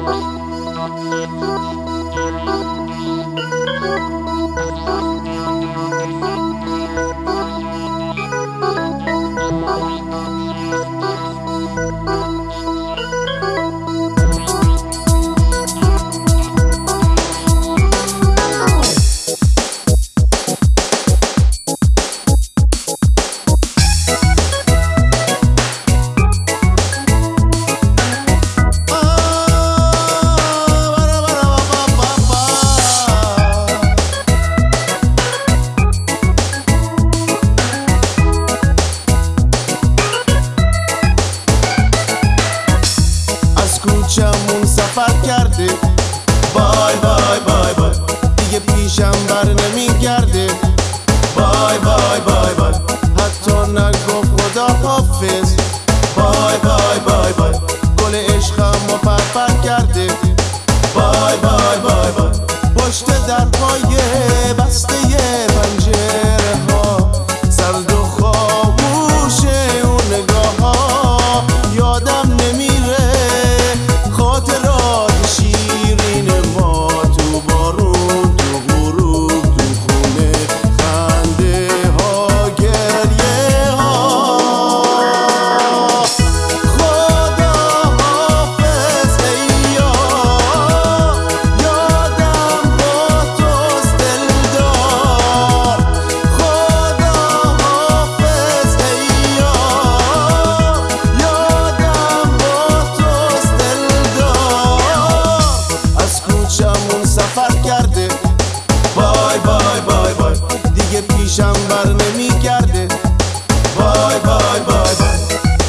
کوچمون سفر کرده، بای بای بای بای، دیگه پیشم بر نمیگرده، بای بای بای بای، حتی نگفت خدا حافظ، بای بای بای بای، گل عشقم رو پرپر کرده، بای بای بای بای، پشت درهای بسته پنجره ها سرد و خاموشه اون نگاه ها، یادم نمیره خاطرات شیرین ما تو بارون، تو غروب، تو خونه، خنده ها، گریه ها. خدا حافظ ای یار، یادم با توست دلدار، خدا حافظ ای یار، یادم با توست دلدار. از کوچمون سفر کرده، بای بای بای بای، دیگه پیشم بر نمیگرده، بای بای بای بای.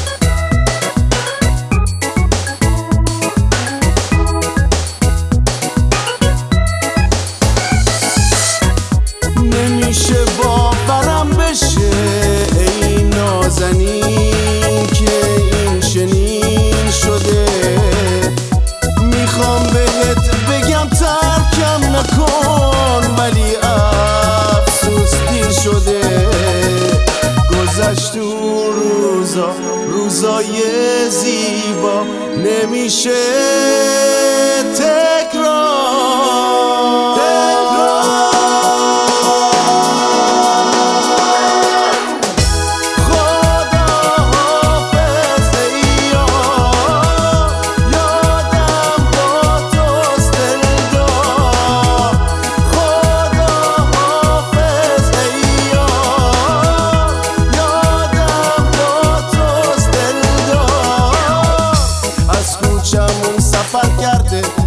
نمیشه باورم بشه ای نازنین که این چنین شده، میخوام بهت بگم ترکم نکن ولی افسوس دیر شده، گذشت اون روزا، روزای زیبا نمیشه تکرار. خدا حافظ ای یار، یادم با توست دلدار، خدا حافظ ای یار، یادم با توست دلدار. از کوچمون سفر کرده،